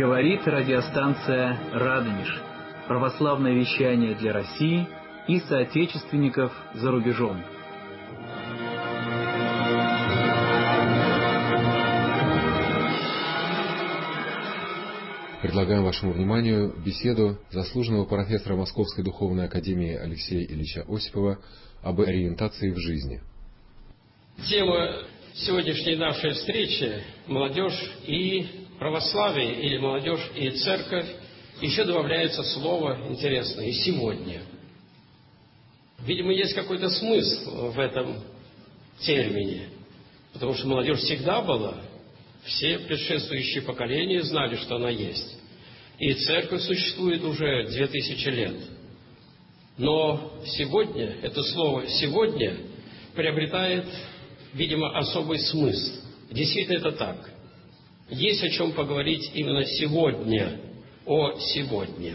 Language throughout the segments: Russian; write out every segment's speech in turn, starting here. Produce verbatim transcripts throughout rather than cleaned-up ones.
Говорит радиостанция «Радонеж». Православное вещание для России и соотечественников за рубежом. Предлагаем вашему вниманию беседу заслуженного профессора Московской духовной академии Алексея Ильича Осипова об ориентации в жизни. Тема сегодняшней нашей встречи – молодежь и православие, или молодежь и церковь. Еще добавляется слово интересное – и сегодня. Видимо, есть какой-то смысл в этом термине, потому что молодежь всегда была. Все предшествующие поколения знали, что она есть. И церковь существует уже две тысячи лет. Но сегодня, это слово «сегодня» приобретает, видимо, особый смысл. Действительно, это так. Есть о чем поговорить именно сегодня, о сегодня.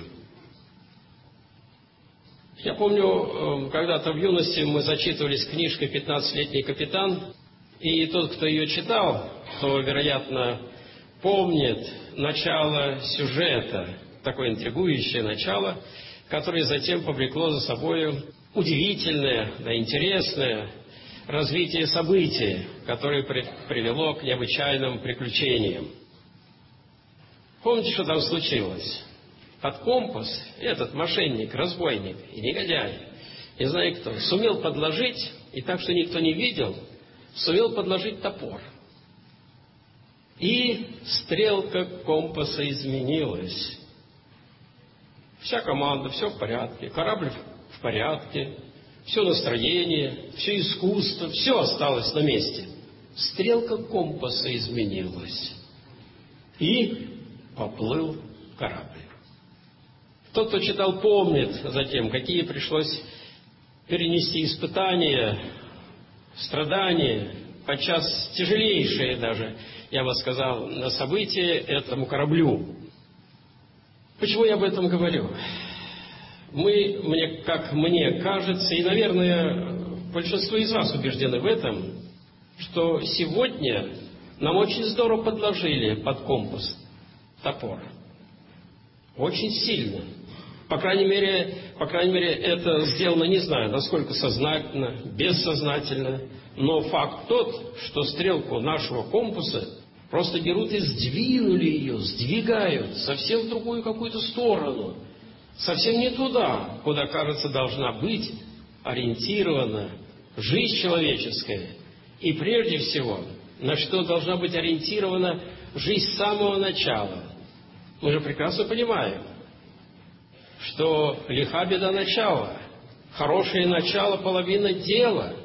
Я помню, когда-то в юности мы зачитывались книжкой «пятнадцатилетний капитан», и тот, кто ее читал, то, вероятно, помнит начало сюжета, такое интригующее начало, которое затем повлекло за собой удивительное, да, интересное развитие событий, которое при, привело к необычайным приключениям. Помните, что там случилось? Под компас этот мошенник, разбойник и негодяй, не знаю кто, сумел подложить, и так, что никто не видел, сумел подложить топор. И стрелка компаса изменилась. Вся команда, все в порядке, корабль в порядке, все настроение, все искусство, все осталось на месте. Стрелка компаса изменилась. И поплыл корабль. Тот, кто читал, помнит затем, какие пришлось перенести испытания, страдания, подчас тяжелейшие даже, я бы сказал, на события этому кораблю. Почему я об этом говорю? Мы, мне, как мне кажется, и, наверное, большинство из вас убеждены в этом, что сегодня нам очень здорово подложили под компас топор. Очень сильно. По крайней мере, по крайней мере, это сделано, не знаю, насколько сознательно, бессознательно, но факт тот, что стрелку нашего компаса просто берут и сдвинули ее, сдвигают совсем в другую какую-то сторону, совсем не туда, куда, кажется, должна быть ориентирована жизнь человеческая. И прежде всего, на что должна быть ориентирована жизнь с самого начала. Мы же прекрасно понимаем, что лиха беда начала, хорошее начало – половина дела.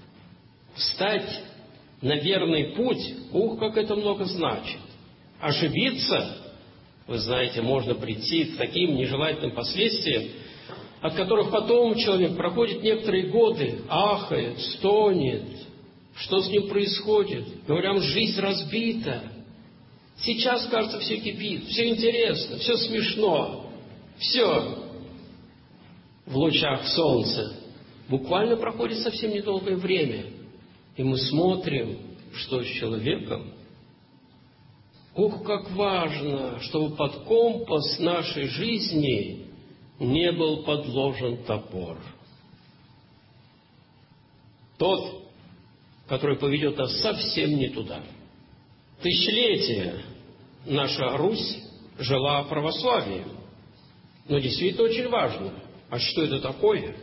Встать на верный путь, ух, как это много значит. Ошибиться, вы знаете, можно прийти к таким нежелательным последствиям, от которых потом человек проходит некоторые годы, ахает, стонет. Что с ним происходит? Говорят, жизнь разбита. Сейчас, кажется, все кипит, все интересно, все смешно, все в лучах солнца. Буквально проходит совсем недолгое время, и мы смотрим, что с человеком. Ух, как важно, чтобы под компас нашей жизни не был подложен топор. Тот, который поведет нас совсем не туда. Тысячелетия наша Русь жила православием. Но действительно очень важно. А что это такое?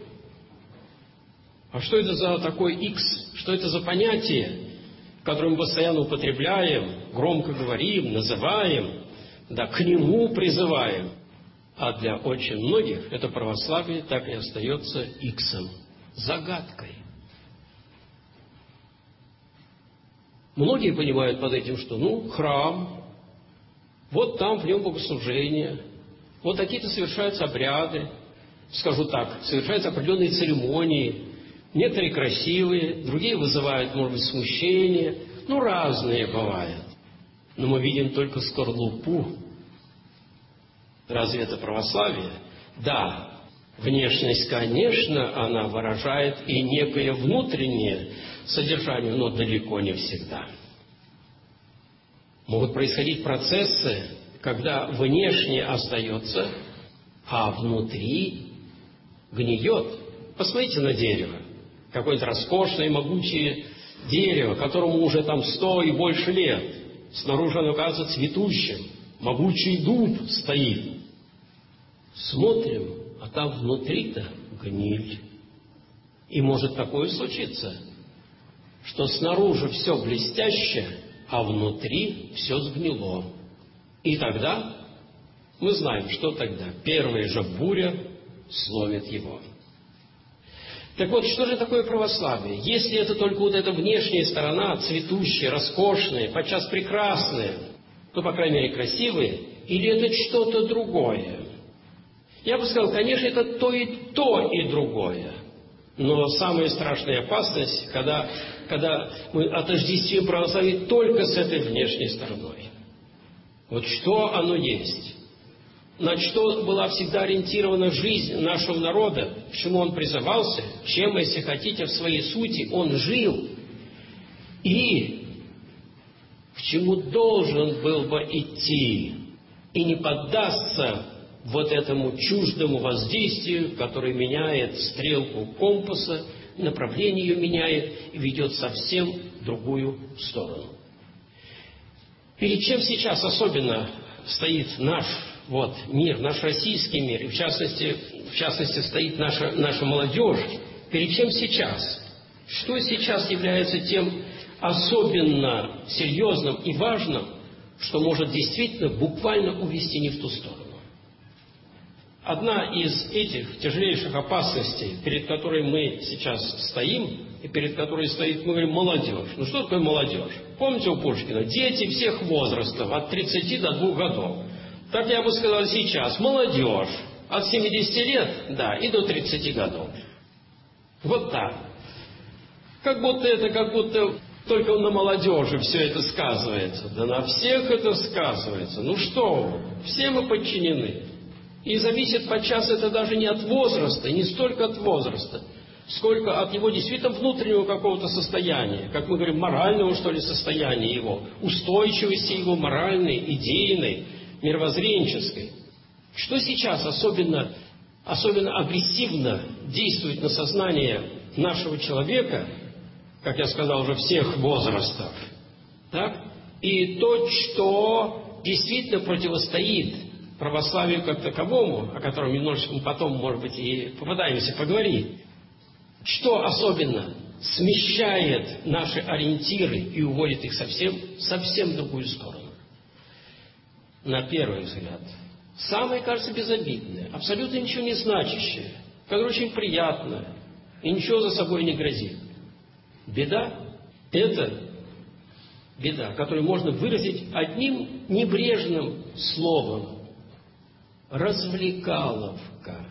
А что это за такой X? Что это за понятие, которое мы постоянно употребляем, громко говорим, называем, да, к нему призываем? А для очень многих это православие так и остается Иксом, загадкой. Многие понимают под этим, что, ну, храм, вот там в нем богослужение, вот такие-то совершаются обряды, скажу так, совершаются определенные церемонии, некоторые красивые, другие вызывают, может быть, смущение, ну, разные бывают. Но мы видим только скорлупу. Разве это православие? Да, внешность, конечно, она выражает и некое внутреннее содержание, но далеко не всегда. Могут происходить процессы, когда внешне остается, а внутри гниет. Посмотрите на дерево. Какое-то роскошное, могучее дерево, которому уже там сто и больше лет. Снаружи оно кажется цветущим. Могучий дуб стоит. Смотрим, а там внутри-то гниль. И может такое случиться, что снаружи все блестяще, а внутри все сгнило. И тогда мы знаем, что тогда. Первая же буря сломит его. Так вот, что же такое православие? Если это только вот эта внешняя сторона, цветущая, роскошная, подчас прекрасная, ну, по крайней мере, красивая, или это что-то другое? Я бы сказал, конечно, это то и то, и другое. Но самая страшная опасность, когда, когда мы отождествим православие только с этой внешней стороной. Вот что оно есть? На что была всегда ориентирована жизнь нашего народа, к чему он призывался, чем, если хотите, в своей сути он жил, и к чему должен был бы идти, и не поддастся вот этому чуждому воздействию, которое меняет стрелку компаса, направление ее меняет и ведет совсем в другую сторону. Перед чем сейчас особенно стоит наш вот, мир, наш российский мир, и в частности, в частности стоит наша, наша молодежь, перед чем сейчас? Что сейчас является тем особенно серьезным и важным, что может действительно буквально увести не в ту сторону? Одна из этих тяжелейших опасностей, перед которой мы сейчас стоим, и перед которой стоит, мы говорим, молодежь. Ну что такое молодежь? Помните у Пушкина? Дети всех возрастов, от тридцати до двух годов. Так я бы сказал сейчас, молодежь, от семидесяти лет, да, и до тридцати годов. Вот так. Как будто это, как будто только на молодежи все это сказывается. Да на всех это сказывается. Ну что вы, все мы подчинены. И зависит подчас это даже не от возраста, не столько от возраста, сколько от его действительно внутреннего какого-то состояния, как мы говорим, морального, что ли, состояния его, устойчивости его моральной, идейной, мировоззренческой. Что сейчас особенно, особенно агрессивно действует на сознание нашего человека, как я сказал, уже всех возрастов, так? И то, что действительно противостоит православию как таковому, о котором немножечко мы потом, может быть, и попытаемся поговорить, что особенно смещает наши ориентиры и уводит их совсем, совсем в другую сторону. На первый взгляд, самое, кажется, безобидное, абсолютно ничего не значащее, которое очень приятное и ничего за собой не грозит. Беда – это беда, которую можно выразить одним небрежным словом. Развлекаловка.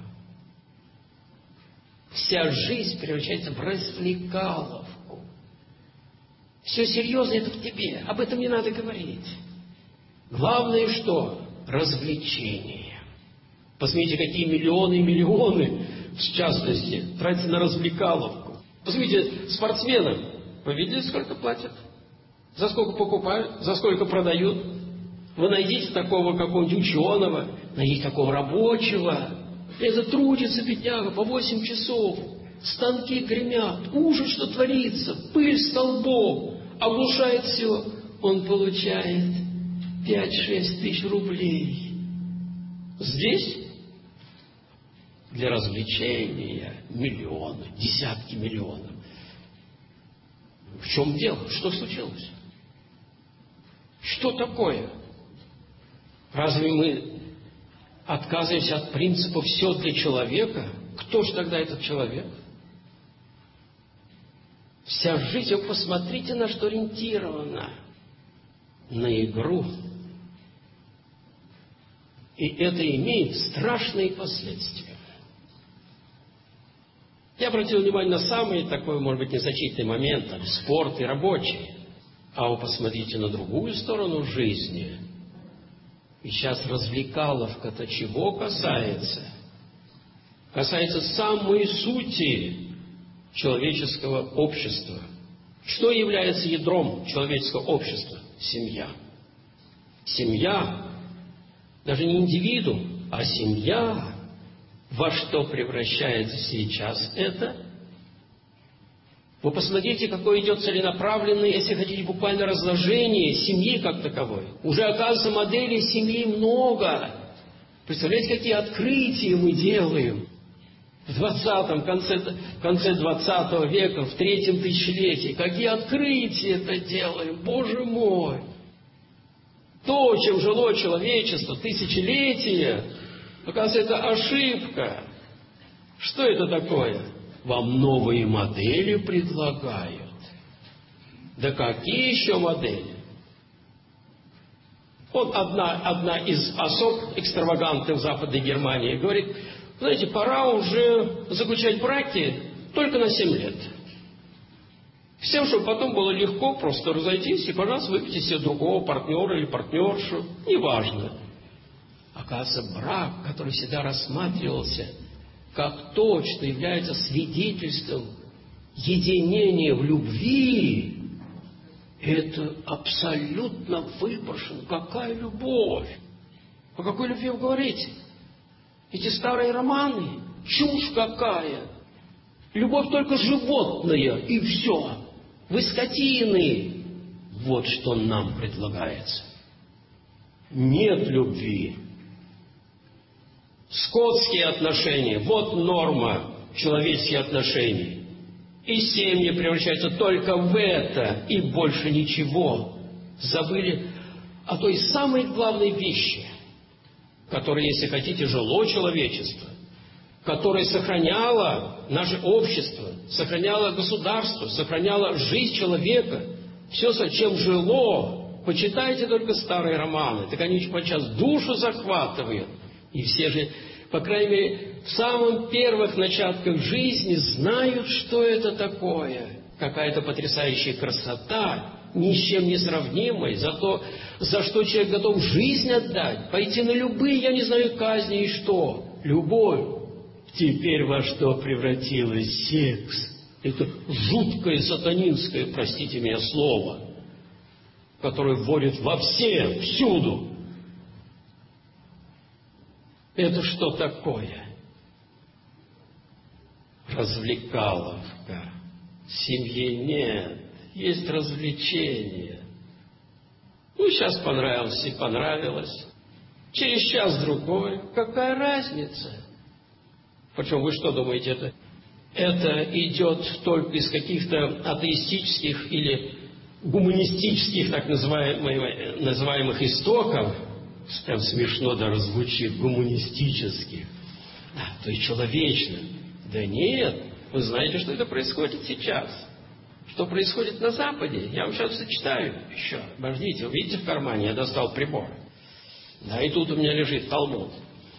Вся жизнь превращается в развлекаловку. Все серьезно это к тебе. Об этом не надо говорить. Главное что? Развлечение. Посмотрите, какие миллионы и миллионы, в частности, тратятся на развлекаловку. Посмотрите, спортсменам, вы видели, сколько платят? За сколько покупают? За сколько продают? Вы найдите такого какого-нибудь ученого, найдите такого рабочего. Это трудится, бедняга, по восемь часов. Станки гремят. Ужас, что творится. Пыль столбом. Оглушает все. Он получает пять-шесть тысяч рублей. Здесь для развлечения миллионы, десятки миллионов. В чем дело? Что случилось? Что такое? Разве мы отказываемся от принципа «все для человека»? Кто же тогда этот человек? Вся жизнь, вы посмотрите, на что ориентирована. На игру. И это имеет страшные последствия. Я обратил внимание на самый такой, может быть, незначительный момент, там, спорт и рабочий. А вы посмотрите на другую сторону жизни. И сейчас развлекаловка-то чего касается? Касается самой сути человеческого общества. Что является ядром человеческого общества? Семья. Семья даже не индивидуум, а семья, во что превращается сейчас это? Вы посмотрите, какое идет целенаправленное, если хотите, буквально разложение семьи как таковой. Уже, оказывается, моделей семьи много. Представляете, какие открытия мы делаем? В двадцатом, конце, конце двадцатого века, в третьем тысячелетии. Какие открытия это делаем, Боже мой! То, чем жило человечество тысячелетия, оказывается, это ошибка. Что это такое? Вам новые модели предлагают. Да какие еще модели? Вот одна, одна из особ экстравагантных в Западной Германии говорит: знаете, пора уже заключать браки только на семь лет. Всем, чтобы потом было легко просто разойтись и, пожалуйста, выберите себе другого партнера или партнершу. Неважно. Оказывается, брак, который всегда рассматривался как то, что является свидетельством единения в любви, это абсолютно выброшено. Какая любовь? О какой любви вы говорите? Эти старые романы, чушь какая. Любовь только животная, и все. Вы скотины. Вот что нам предлагается. Нет любви. Скотские отношения. Вот норма человеческих отношений. И семьи превращаются только в это, и больше ничего. Забыли о той самой главной вещи, которая, если хотите, жило человечество, которая сохраняла наше общество, сохраняла государство, сохраняла жизнь человека. Все, с чем жило. Почитайте только старые романы. Так они подчас душу захватывают. И все же, по крайней мере, в самых первых начатках жизни знают, что это такое. Какая-то потрясающая красота, ни с чем не сравнимая, за то, за что человек готов жизнь отдать, пойти на любые, я не знаю, казни и что. Любовь. Теперь во что превратилась секс? Это жуткое сатанинское, простите меня, слово, которое вводит во все, всюду. Это что такое? Развлекаловка. В семье нет. Есть развлечения. Ну, сейчас понравилось и понравилось. Через час-другой. Какая разница? Причем вы что думаете, это, это идет только из каких-то атеистических или гуманистических так называемых, называемых истоков? Прям смешно даже звучит, гуманистических. А, то есть человечных. Да нет, вы знаете, что это происходит сейчас. Что происходит на Западе? Я вам сейчас зачитаю еще. Подождите, вы видите в кармане, я достал прибор. Да, и тут у меня лежит Талмуд.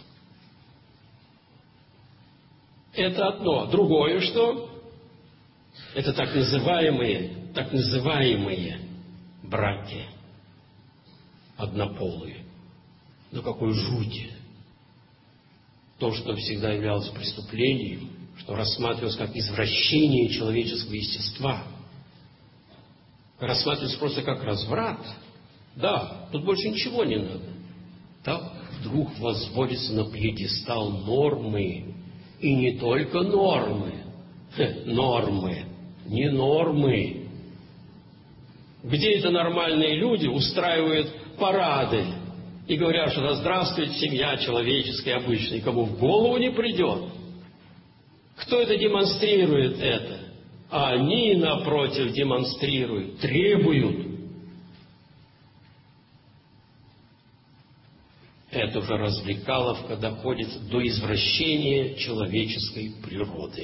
Это одно. Другое что? Это так называемые, так называемые браки однополые. Ну какой жути! То, что всегда являлось преступлением, что рассматривалось как извращение человеческого естества, рассматривалось просто как разврат. Да, тут больше ничего не надо. Так вдруг возводится на пьедестал нормы. И не только нормы. Хе, нормы. Не нормы. Где это нормальные люди устраивают парады и говорят, что да здравствует семья человеческая обычная, кому в голову не придет. Кто это демонстрирует это? А они, напротив, демонстрируют, требуют. Это уже развлекаловка доходит до извращения человеческой природы.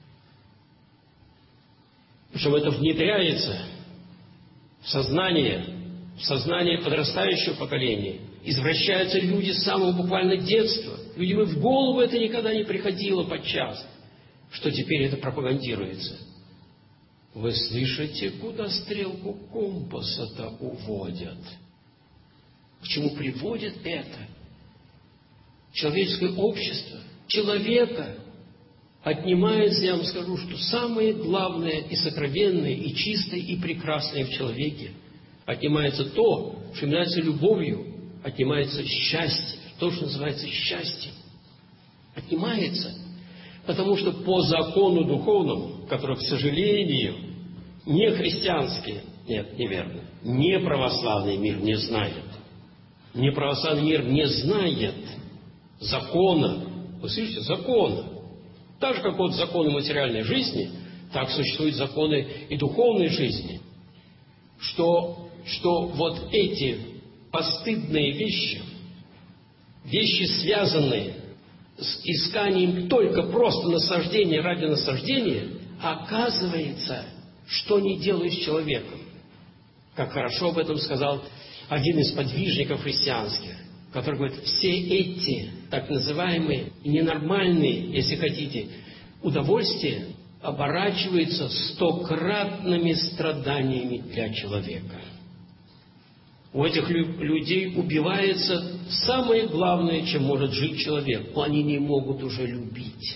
Причем это внедряется в сознание, в сознание подрастающего поколения. Извращаются люди с самого буквально детства. Людям и в голову это никогда не приходило подчас, что теперь это пропагандируется. Вы слышите, куда стрелку компаса-то уводят? К чему приводит это? Человеческое общество, человека отнимается, я вам скажу, что самое главное и сокровенное, и чистое, и прекрасное в человеке. Отнимается то, что является любовью, отнимается счастье, то, что называется счастьем, отнимается. Потому что по закону духовному, который, к сожалению, не христианский, нет, неверно, не православный мир не знает. Не православный мир не знает закона. Вы слышите? Закона. Так же, как вот законы материальной жизни, так существуют законы и духовной жизни. Что, что вот эти постыдные вещи, вещи, связанные с исканием только просто наслаждения ради наслаждения, оказывается, что не делают с человеком. Как хорошо об этом сказал один из подвижников христианских, который говорит, все эти так называемые ненормальные, если хотите, удовольствия оборачиваются стократными страданиями для человека. У этих людей убивается самое главное, чем может жить человек. Они не могут уже любить.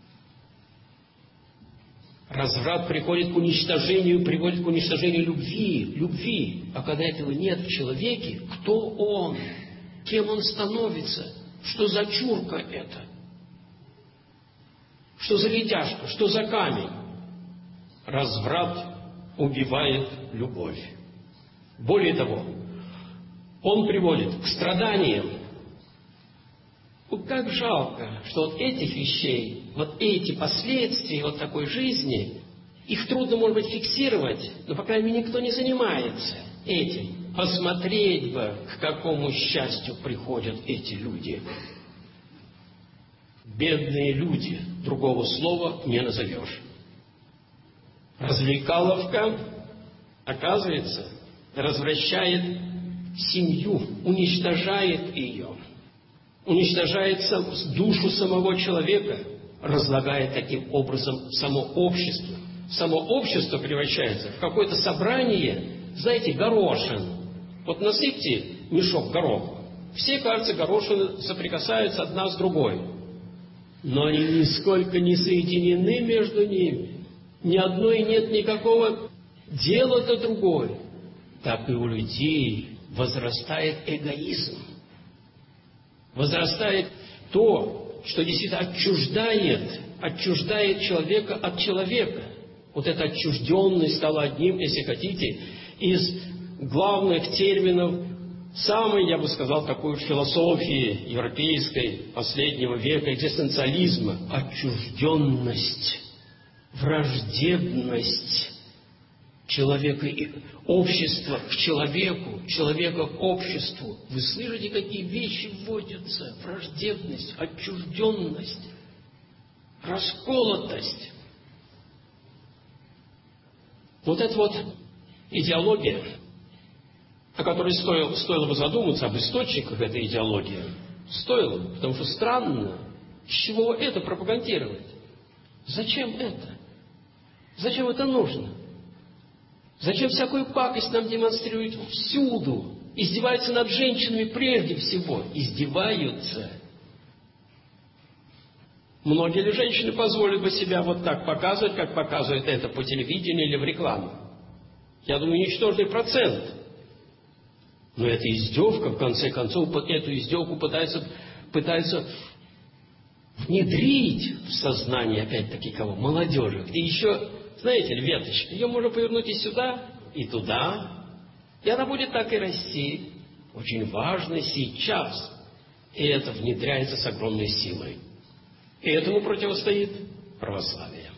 Разврат приходит к уничтожению, приводит к уничтожению любви, любви. А когда этого нет в человеке, кто он? Кем он становится? Что за чурка это? Что за ледяшка? Что за камень? Разврат убивает любовь. Более того, он приводит к страданиям. Ну, как жалко, что вот этих вещей, вот эти последствия вот такой жизни, их трудно, может быть, фиксировать, но, по крайней мере, никто не занимается этим. Посмотреть бы, к какому счастью приходят эти люди. Бедные люди, другого слова не назовешь. Развлекаловка, оказывается, развращает семью, уничтожает ее, уничтожает душу самого человека, разлагает таким образом само общество. Само общество превращается в какое-то собрание, знаете, горошин. Вот насыпьте мешок гороха. Все, кажется, горошины соприкасаются одна с другой. Но они нисколько не соединены между ними. Ни одной нет никакого дела до другой. Так и у людей возрастает эгоизм. Возрастает то, что действительно отчуждает, отчуждает человека от человека. Вот эта отчужденность стала одним, если хотите, из главных терминов самой, я бы сказал, такой философии европейской последнего века, экзистенциализма. Отчужденность, враждебность человека и общества к человеку, человека к обществу. Вы слышите, какие вещи вводятся? Враждебность, отчужденность, расколотость. Вот эта вот идеология, о которой стоило, стоило бы задуматься, об источниках этой идеологии, стоило, потому что странно, с чего это пропагандировать? Зачем это? Зачем это нужно? Зачем всякую пакость нам демонстрируют всюду? Издеваются над женщинами прежде всего. Издеваются. Многие ли женщины позволят бы себя вот так показывать, как показывают это по телевидению или в рекламе? Я думаю, ничтожный процент. Но это издевка, в конце концов, эту издевку пытаются, пытаются внедрить в сознание, опять-таки, кого? Молодежи. Где еще, знаете ли, веточка, ее можно повернуть и сюда, и туда, и она будет так и расти. Очень важно сейчас. И это внедряется с огромной силой. И этому противостоит православие.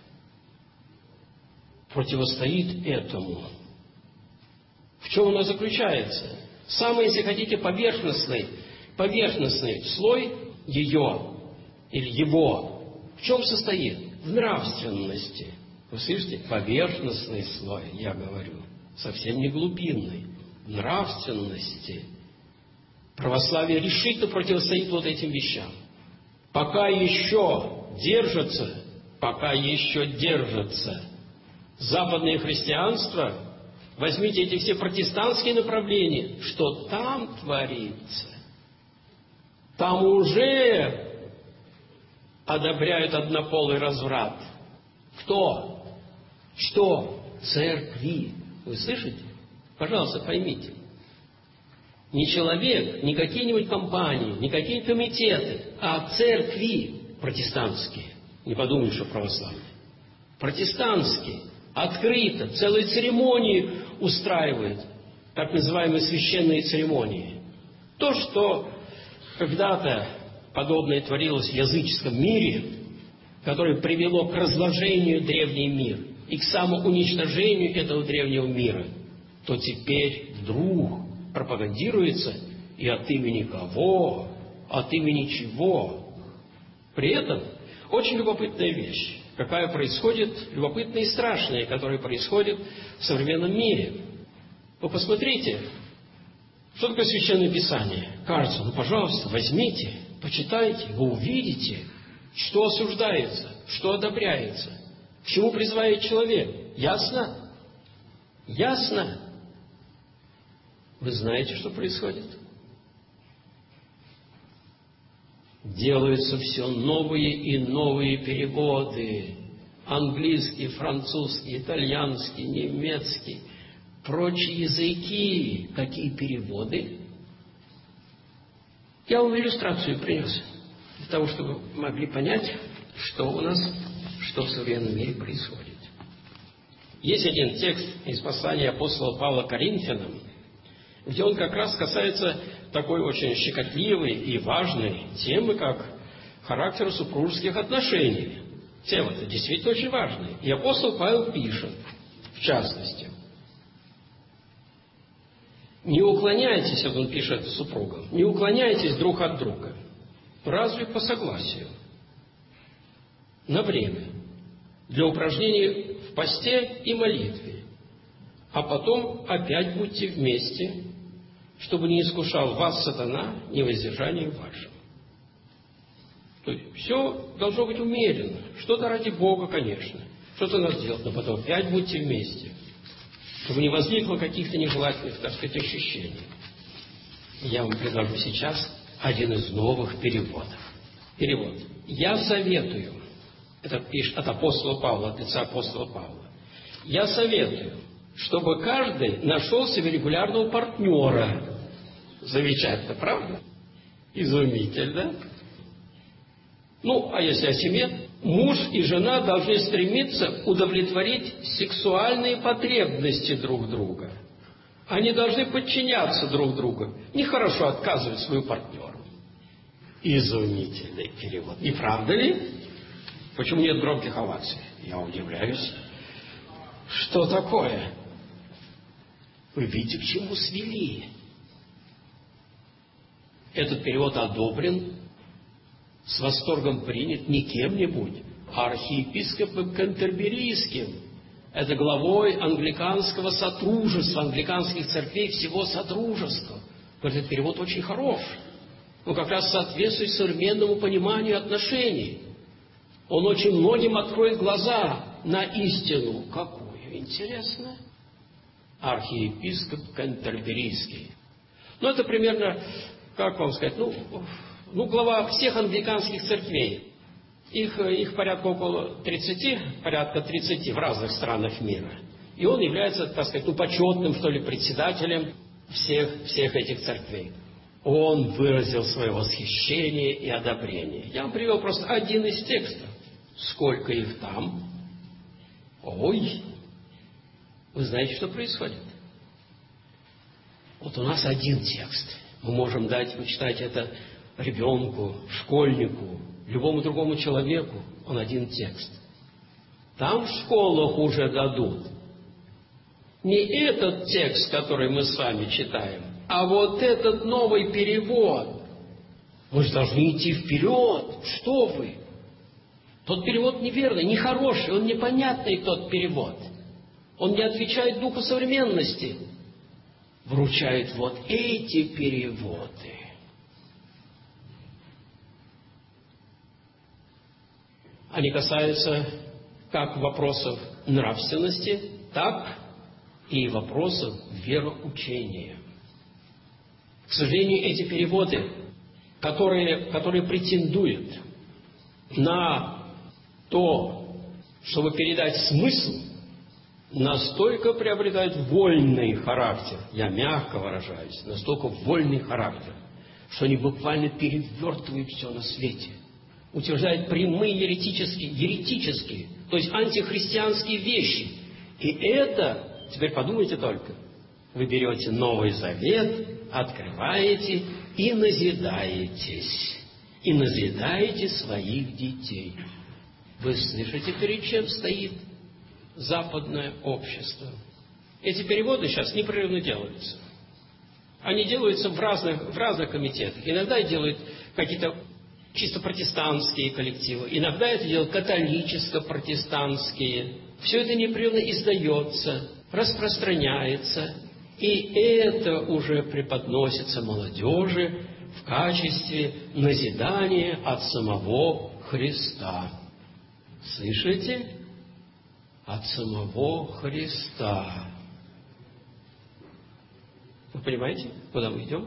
Противостоит этому. В чем оно заключается? Самый, если хотите, поверхностный, поверхностный слой ее или его в чем состоит? В нравственности. Вы слышите? Поверхностный слой, я говорю, совсем не глубинный. В нравственности. Православие решительно противостоит вот этим вещам. Пока еще держится, пока еще держится западное христианство, возьмите эти все протестантские направления, что там творится. Там уже одобряют однополый разврат. Кто? Что? Церкви. Вы слышите? Пожалуйста, поймите. Не человек, не какие-нибудь компании, не какие комитеты, а церкви протестантские. Не подумай, что православные. Протестантские. Открыто. Целые церемонии устраивают. Так называемые священные церемонии. То, что когда-то подобное творилось в языческом мире, которое привело к разложению древний мир и к самоуничтожению этого древнего мира, то теперь вдруг пропагандируется и от имени кого, от имени чего. При этом очень любопытная вещь, какая происходит, любопытная и страшная, которая происходит в современном мире. Вы посмотрите, что такое Священное Писание. Кажется, ну, пожалуйста, возьмите, почитайте, вы увидите, что осуждается, что одобряется, к чему призывает человек. Ясно? Ясно? Вы знаете, что происходит? Делаются все новые и новые переводы. Английский, французский, итальянский, немецкий, прочие языки. Какие переводы? Я вам иллюстрацию принес, для того, чтобы вы могли понять, что у нас, что в современном мире происходит. Есть один текст из послания апостола Павла Коринфянам, где он как раз касается такой очень щекотливой и важной темы, как характер супружеских отношений. Тема-то действительно очень важная. И апостол Павел пишет, в частности, не уклоняйтесь, вот он пишет супругам, не уклоняйтесь друг от друга, разве по согласию, на время, для упражнений в посте и молитве, а потом опять будьте вместе, чтобы не искушал вас сатана невоздержанием вашим. То есть все должно быть умеренно. Что-то ради Бога, конечно. Что-то надо делать, но потом опять будьте вместе, чтобы не возникло каких-то нежелательных, так сказать, ощущений. Я вам предложу сейчас один из новых переводов. Перевод. Я советую, это пишет от апостола Павла, от лица апостола Павла. Я советую, чтобы каждый нашел себе регулярного партнера. Замечательно, правда? Изумительно. Ну, а если о семье? Муж и жена должны стремиться удовлетворить сексуальные потребности друг друга. Они должны подчиняться друг другу. Нехорошо отказывать свою партнеру. Изумительный перевод. Не правда ли? Почему нет громких оваций? Я удивляюсь. Что такое? Вы видите, к чему свели? Этот перевод одобрен, с восторгом принят не кем-нибудь, а архиепископом Кентерберийским. Это главой англиканского сотрудничества, англиканских церквей всего сотрудничества. Этот перевод очень хорош. Он как раз соответствует современному пониманию отношений. Он очень многим откроет глаза на истину. Какую? Интересно. Архиепископ Кентерберийский. Ну, это примерно, как вам сказать, ну, ну глава всех англиканских церквей. Их, их порядка около тридцати, порядка тридцати в разных странах мира. И он является, так сказать, ну, почетным, что ли, председателем всех, всех этих церквей. Он выразил свое восхищение и одобрение. Я вам привел просто один из текстов. Сколько их там? Ой! Вы знаете, что происходит? Вот у нас один текст. Мы можем дать, почитать это ребенку, школьнику, любому другому человеку. Он один текст. Там в школах уже дадут не этот текст, который мы с вами читаем, а вот этот новый перевод. Вы же должны идти вперед. Что вы? Тот перевод неверный, нехороший, он непонятный, тот перевод. Он не отвечает духу современности. Вручает вот эти переводы. Они касаются как вопросов нравственности, так и вопросов вероучения. К сожалению, эти переводы, которые, которые претендуют на то, чтобы передать смысл настолько приобретают вольный характер, я мягко выражаюсь, настолько вольный характер, что они буквально перевертывают все на свете, утверждают прямые еретические, еретические, то есть антихристианские вещи. И это, теперь подумайте только, вы берете Новый Завет, открываете и назидаетесь, и назидаете своих детей. Вы слышите, перед чем стоит западное общество? Эти переводы сейчас непрерывно делаются. Они делаются в разных, в разных комитетах. Иногда делают какие-то чисто протестантские коллективы, иногда это делают католическо-протестантские. Все это непрерывно издается, распространяется, и это уже преподносится молодежи в качестве назидания от самого Христа. Слышите? От самого Христа. Вы понимаете, куда мы идем?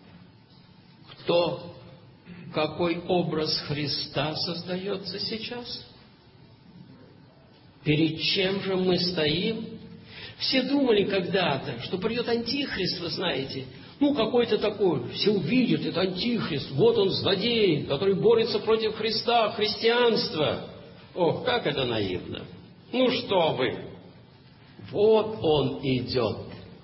Кто, какой образ Христа создается сейчас? Перед чем же мы стоим? Все думали когда-то, что придет Антихрист, вы знаете. Ну, какой-то такой, все увидят, это Антихрист. Вот он, злодей, который борется против Христа, христианства. Ох, как это наивно. Ну, что вы. Вот он идет.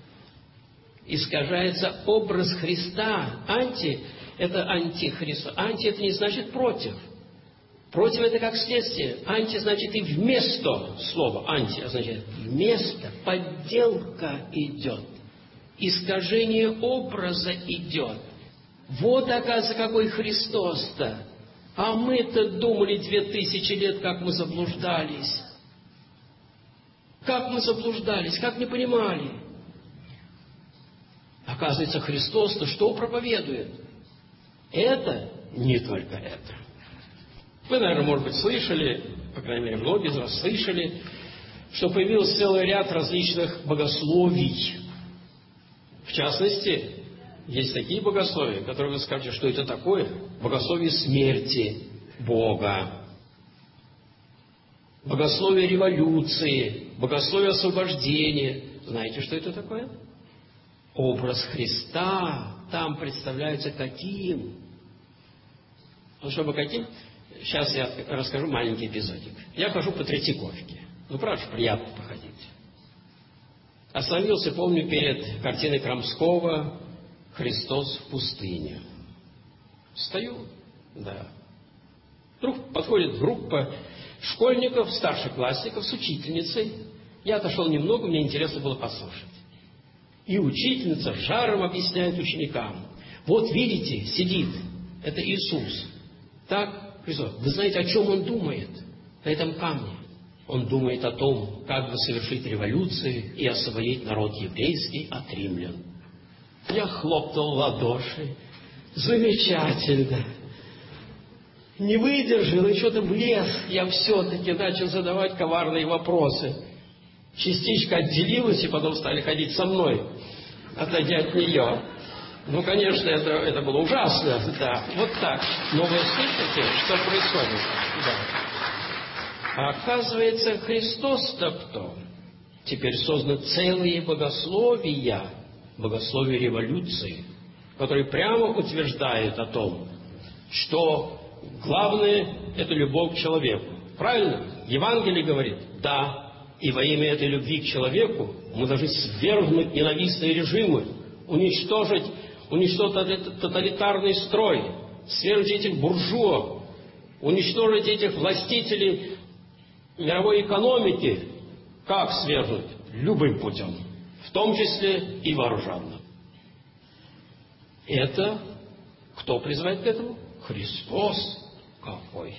Искажается образ Христа. Анти – это антихрист. Анти – это не значит против. Против – это как следствие. Анти значит и вместо. Слово анти означает вместо. Подделка идет. Искажение образа идет. Вот, оказывается, какой Христос-то. А мы-то думали две тысячи лет, как мы заблуждались. Как мы заблуждались, как не понимали. Оказывается, Христос-то что проповедует? Это не только это. Вы, наверное, может быть, слышали, по крайней мере, многие из вас слышали, что появился целый ряд различных богословий. В частности, есть такие богословия, которые вы скажете, что это такое? Богословие смерти Бога, богословие революции, богословие освобождения. Знаете, что это такое? Образ Христа там представляется каким? Ну, чтобы каким? Сейчас я расскажу маленький эпизодик. Я хожу по Третьяковке. Ну, правда, приятно походить. Остановился, помню, перед картиной Крамского «Христос в пустыне». Стою, да. Вдруг подходит группа школьников, старшеклассников с учительницей. Я отошел немного, мне интересно было послушать. И учительница жаром объясняет ученикам. Вот видите, сидит, это Иисус. Так, Христос. Вы знаете, о чем он думает на этом камне? Он думает о том, как бы совершить революцию и освободить народ еврейский от римлян. Я хлопнул в ладоши. Замечательно. Не выдержал, и что-то влез. Я все-таки начал задавать коварные вопросы. Частичка отделилась, и потом стали ходить со мной, отойдя от нее. Ну, конечно, это, это было ужасно, да. Вот так. Но вы слышите, что происходит? Да. А оказывается, Христос-то кто? Теперь созданы целые богословия, богословие революции, которые прямо утверждают о том, что главное – это любовь к человеку. Правильно? Евангелие говорит, да. И во имя этой любви к человеку мы должны свергнуть ненавистные режимы, уничтожить, уничтожить тоталитарный строй, свергнуть этих буржуев, уничтожить этих властителей мировой экономики. Как свергнуть? Любым путем, в том числе и вооруженным. Это кто призывает к этому? Христос какой!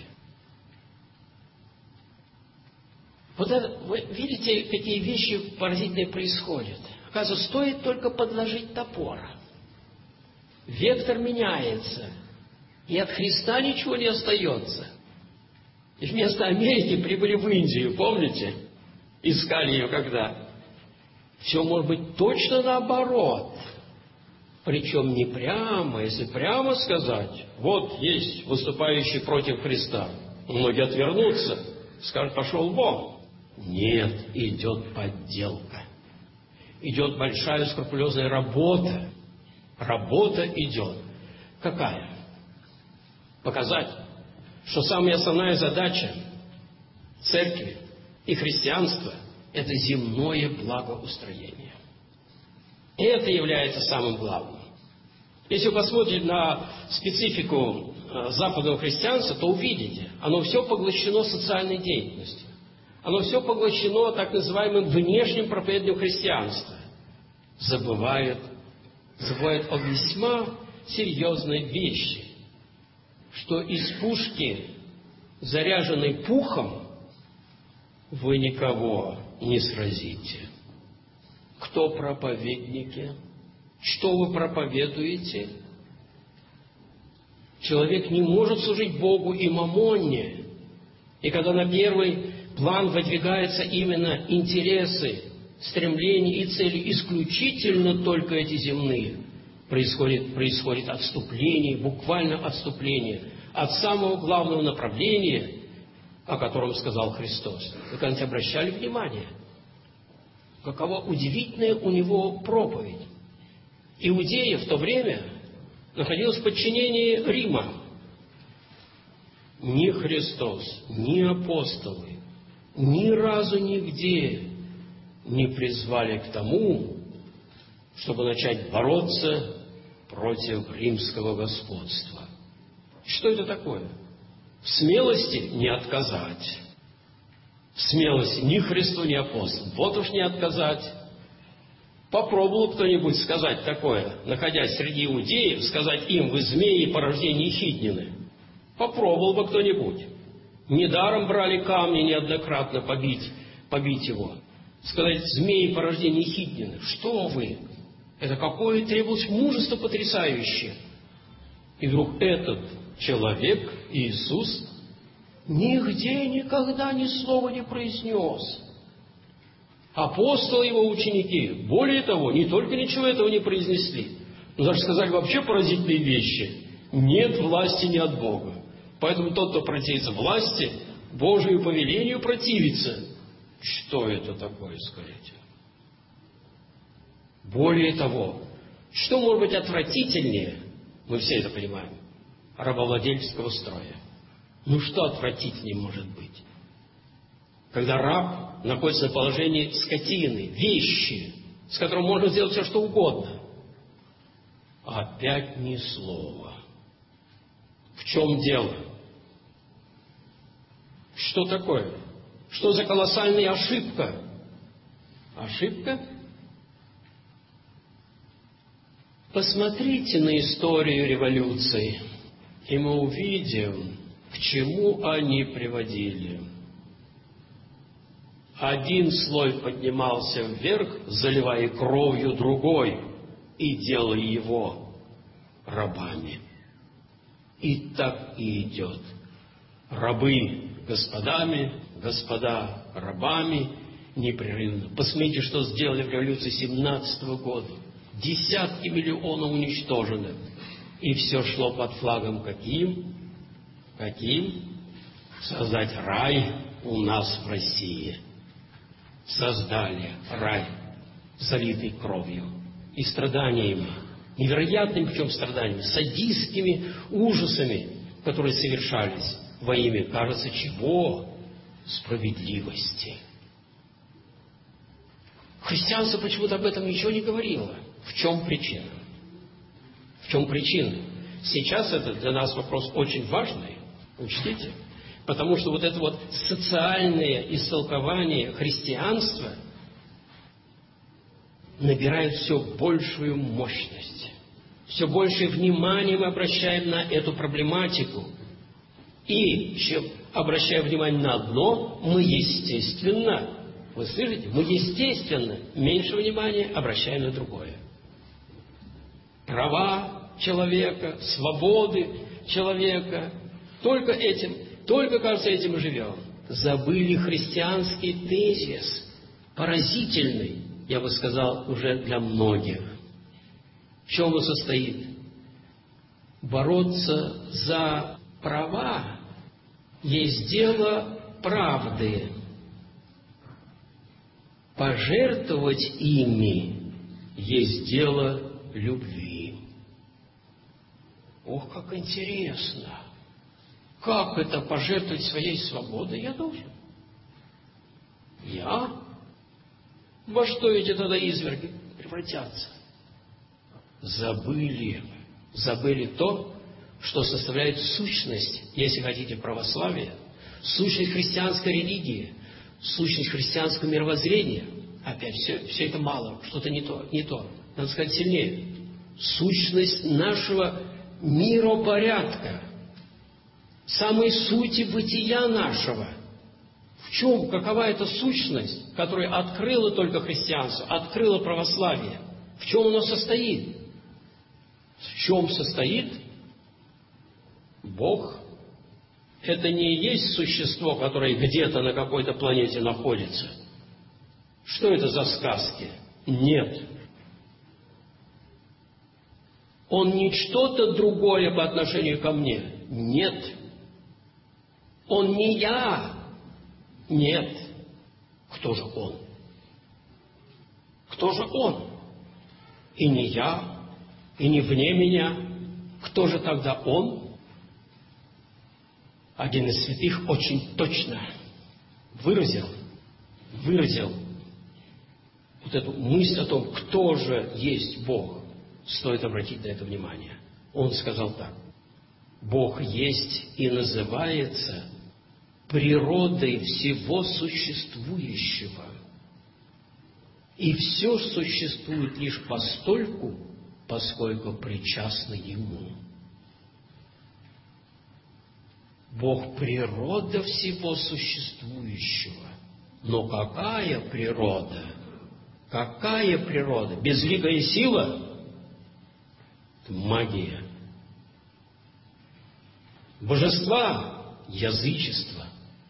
Вот это, вы видите, какие вещи поразительные происходят. Оказывается, стоит только подложить топор. Вектор меняется. И от Христа ничего не остается. И вместо Америки прибыли в Индию, помните? Искали ее когда? Все может быть точно наоборот. Причем не прямо, если прямо сказать, вот есть выступающий против Христа. Многие отвернутся, скажут, пошел вон. Нет, идет подделка. Идет большая скрупулезная работа. Работа идет. Какая? Показать, что самая основная задача церкви и христианства – это земное благоустроение. И это является самым главным. Если вы посмотрите на специфику западного христианства, то увидите, оно все поглощено социальной деятельностью. Оно все поглощено так называемым внешним проповедованием христианства. Забывает, забывает о весьма серьезной вещи, что из пушки, заряженной пухом, вы никого не сразите. Кто проповедники? Что вы проповедуете? Человек не может служить Богу и мамонне. И когда на первый план выдвигаются именно интересы, стремления и цели исключительно только эти земные, происходит, происходит отступление, буквально отступление от самого главного направления, о котором сказал Христос. Вы когда-нибудь обращали внимание, какова удивительная у него проповедь? Иудея в то время находилась в подчинении Рима. Ни Христос, ни апостолы ни разу нигде не призвали к тому, чтобы начать бороться против римского господства. Что это такое? В смелости не отказать. В смелости ни Христу, ни апостолам. Вот уж не отказать. Попробовал кто-нибудь сказать такое, находясь среди иудеев, сказать им: вы змеи и порождение Ехиднины. Попробовал бы кто-нибудь. Недаром брали камни неоднократно побить, побить его. Сказать: змеи и порождение Ехиднины. Что вы? Это какое требовалось мужество потрясающее. И вдруг этот человек, Иисус, нигде никогда ни слова не произнес. Апостолы, его ученики, более того, не только ничего этого не произнесли, но даже сказали вообще поразительные вещи. Нет власти ни от Бога. Поэтому тот, кто противится власти, Божию повелению противится. Что это такое, скажите? Более того, что может быть отвратительнее, мы все это понимаем, рабовладельческого строя? Ну что отвратительнее может быть? Когда раб находится на положении скотины, вещи, с которым можно сделать все, что угодно. Опять ни слова. В чем дело? Что такое? Что за колоссальная ошибка? Ошибка? Посмотрите на историю революций, и мы увидим, к чему они приводили. Один слой поднимался вверх, заливая кровью другой, и делая его рабами. И так и идет. Рабы господами, господа рабами непрерывно. Посмотрите, что сделали в революции семнадцатого года. Десятки миллионов уничтожены. И все шло под флагом каким? Каким? Создать рай у нас в России. Создали рай, залитый кровью и страданиями, невероятными причем страданиями, садистскими ужасами, которые совершались во имя, кажется, чего? Справедливости. Христианство почему-то об этом ничего не говорило. В чем причина? В чем причина? Сейчас это для нас вопрос очень важный, учтите. Потому что вот это вот социальное истолкование христианства набирает все большую мощность. Все большее внимание мы обращаем на эту проблематику. И, чем обращая внимание на одно, мы естественно, вы слышите, мы естественно меньше внимания обращаем на другое. Права человека, свободы человека, только этим Только, кажется, этим и живем. Забыли христианский тезис, поразительный, я бы сказал, уже для многих. В чем он состоит? Бороться за права есть дело правды. пожертвовать ими есть дело любви. Ох, как интересно! Как это пожертвовать своей свободой я должен? Я? Во что эти тогда изверги превратятся? Забыли, забыли то, что составляет сущность, если хотите, православия, сущность христианской религии, сущность христианского мировоззрения. Опять, все, все это мало, что-то не то, не то. Надо сказать сильнее. Сущность нашего миропорядка, самой сути бытия нашего. В чем, какова эта сущность, которая открыла только христианство, открыла православие? В чем оно состоит? В чем состоит? Бог – это не есть существо, которое где-то на какой-то планете находится. Что это за сказки? Нет. Он не что-то другое по отношению ко мне. Нет. Он не я. Нет. Кто же Он? Кто же Он? И не я, и не вне меня. Кто же тогда Он? Один из святых очень точно выразил, выразил вот эту мысль о том, кто же есть Бог. Стоит обратить на это внимание. Он сказал так: Бог есть и называется природой всего существующего. И все существует лишь постольку, поскольку причастно Ему. Бог – природа всего существующего. Но какая природа? Какая природа? Безликая сила? Это магия. Божества? Язычество.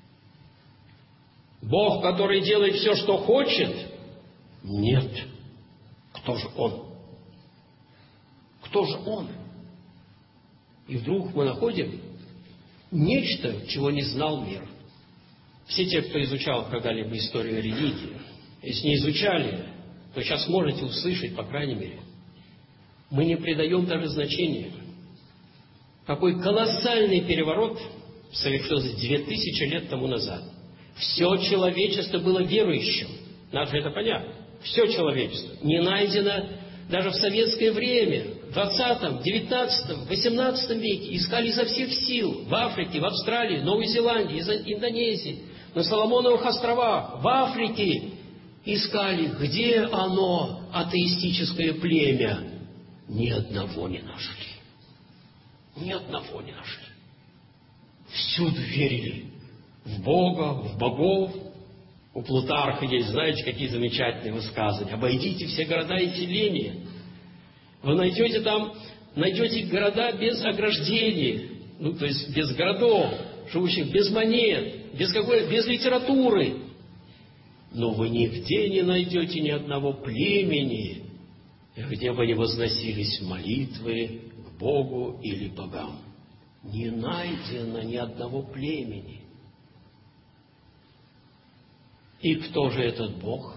Бог, который делает все, что хочет? Нет. Кто же Он? Кто же Он? И вдруг мы находим нечто, чего не знал мир. Все те, кто изучал когда-либо историю религии, если не изучали, то сейчас можете услышать, по крайней мере, мы не придаем даже значения. Какой колоссальный переворот совершился две тысячи лет тому назад. Все человечество было верующим. Надо же это понять. Все человечество. Не найдено даже в советское время, в двадцатом, девятнадцатом, восемнадцатом веке. Искали изо всех сил. В Африке, в Австралии, Новой Зеландии, Индонезии, на Соломоновых островах, в Африке. Искали, где оно, атеистическое племя. Ни одного не нашли. Ни одного не нашли. Всюду верили в Бога, в богов. У Плутарха есть, знаете, какие замечательные высказывания. Обойдите все города и селения. Вы найдете там, найдете города без ограждений, ну, то есть без городов, живущих без монет, без какой, без литературы. Но вы нигде не найдете ни одного племени, где бы не возносились молитвы к Богу или богам. Не найдено ни одного племени. И кто же этот Бог?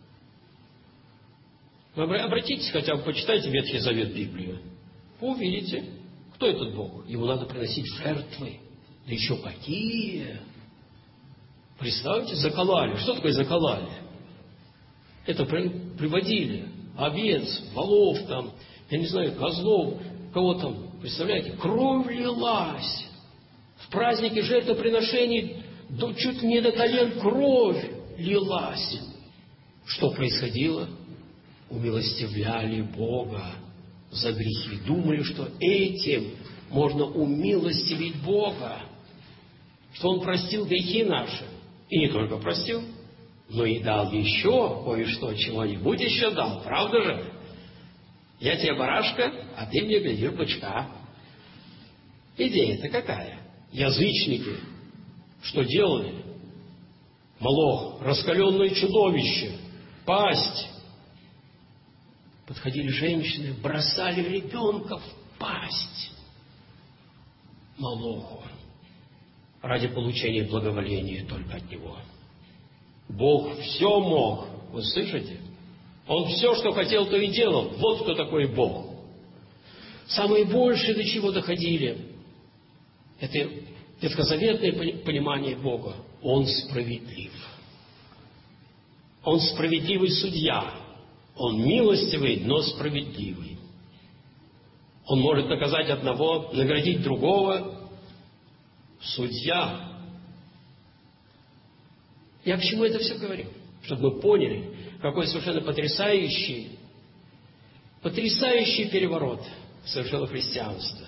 Вы обратитесь, хотя бы почитайте Ветхий Завет, Библию. Вы увидите, кто этот Бог. Ему надо приносить жертвы. Да еще какие! Представьте, заколали. Что такое заколали? Это приводили овец, волов, там, я не знаю, козлов, кого там, представляете, кровь лилась. В празднике жертвоприношений до, чуть не до колен кровь лилась. Что происходило? Умилостивляли Бога за грехи. Думали, что этим можно умилостивить Бога, что Он простил грехи наши. И не только простил, но и дал еще кое-что, чего-нибудь еще дал. Правда же? Я тебе барашка, а ты мне, глядишь, бычка. Идея-то какая? Язычники что делали? Молох, раскаленное чудовище, пасть. Подходили женщины, бросали ребенка в пасть Молоху ради получения благоволения только от него. Бог все мог, Вы слышите? Он все, что хотел, то и делал. Вот кто такой Бог. Самые большие до чего доходили, это ветхозаветное понимание Бога. Он справедлив. Он справедливый судья. Он милостивый, но справедливый. Он может наказать одного, наградить другого. Судья. Я к чему это все говорю? Чтобы мы поняли, какой совершенно потрясающий, потрясающий переворот совершило христианство.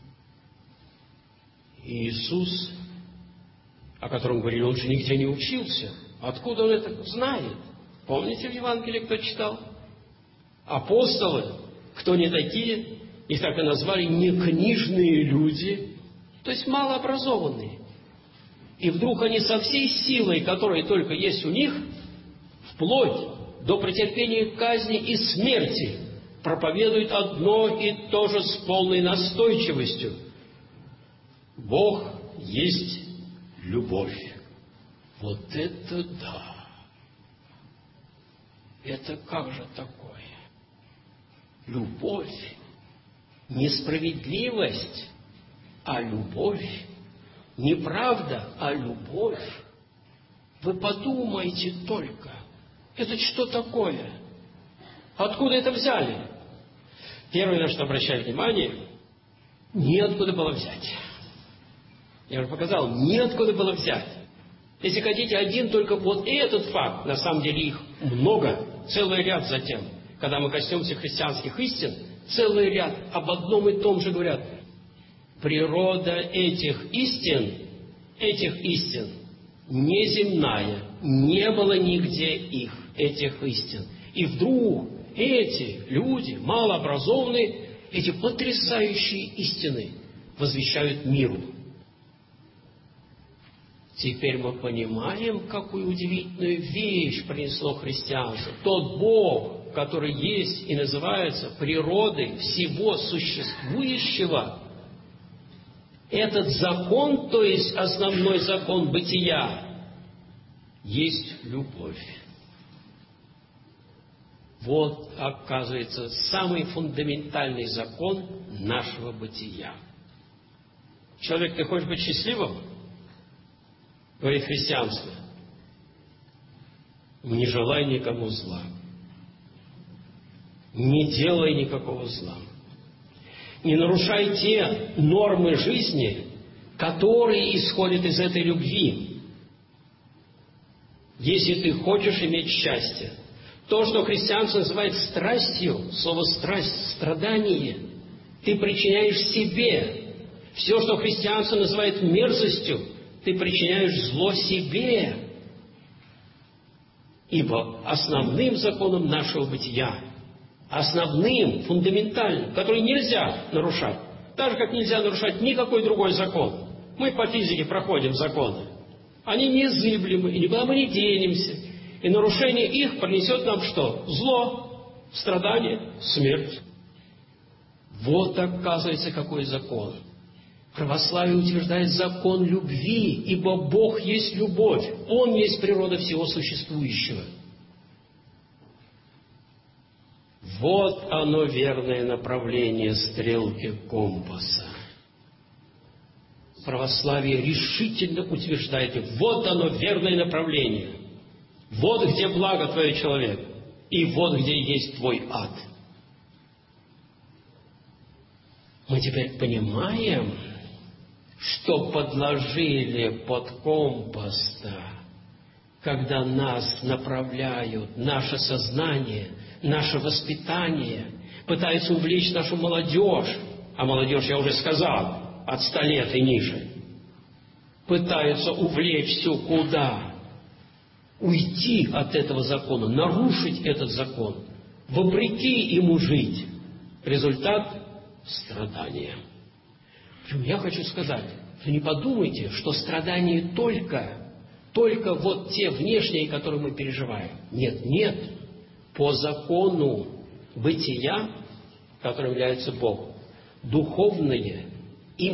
И Иисус, о котором говорили, он же нигде не учился. Откуда он это знает? Помните в Евангелии, кто читал? Апостолы, кто не такие, их так и назвали некнижные люди, то есть малообразованные. И вдруг они со всей силой, которая только есть у них, вплоть до претерпения казни и смерти, проповедуют одно и то же с полной настойчивостью. Бог есть любовь. Вот это да! Это как же такое? Любовь. Не справедливость, а любовь. Не правда, а любовь. Вы подумайте только. Это что такое? Откуда это взяли? Первое, на что обращаю внимание, неоткуда было взять. Я уже показал, неоткуда было взять. Если хотите, один только вот этот факт, на самом деле их много, целый ряд затем, когда мы коснемся христианских истин, целый ряд об одном и том же говорят. Природа этих истин, этих истин, неземная, не было нигде их, этих истин. И вдруг эти люди, малообразованные, эти потрясающие истины возвещают миру. Теперь мы понимаем, какую удивительную вещь принесло христианство. Тот Бог, который есть и называется природой всего существующего, этот закон, то есть основной закон бытия, есть любовь. Вот, оказывается, самый фундаментальный закон нашего бытия. Человек, ты хочешь быть счастливым? Говорит христианство. Не желай никому зла. Не делай никакого зла. Не нарушай те нормы жизни, которые исходят из этой любви. Если ты хочешь иметь счастье, то, что христианство называет страстью, слово страсть, страдание, ты причиняешь себе. Все, что христианство называет мерзостью, ты причиняешь зло себе. Ибо основным законом нашего бытия, основным, фундаментальным, который нельзя нарушать, так же, как нельзя нарушать никакой другой закон. Мы по физике проходим законы. Они незыблемы, и никуда мы не денемся. И нарушение их принесет нам что? Зло, страдание, смерть. Вот, оказывается, какой закон. Православие утверждает закон любви, ибо Бог есть любовь. Он есть природа всего существующего. Вот оно верное направление стрелки компаса. Православие решительно утверждает, вот оно верное направление. Вот где благо твое, человек, и вот где есть твой ад. Мы теперь понимаем, что подложили под компас-то, когда нас направляют, наше сознание, наше воспитание, пытаются увлечь нашу молодежь, а молодежь, я уже сказал, от ста лет и ниже, пытаются увлечь все куда? Уйти от этого закона, нарушить этот закон, вопреки ему жить. Результат – страдания. Причем я хочу сказать, что не подумайте, что страдания только, только вот те внешние, которые мы переживаем. Нет, нет. По закону бытия, которым является Бог, духовные и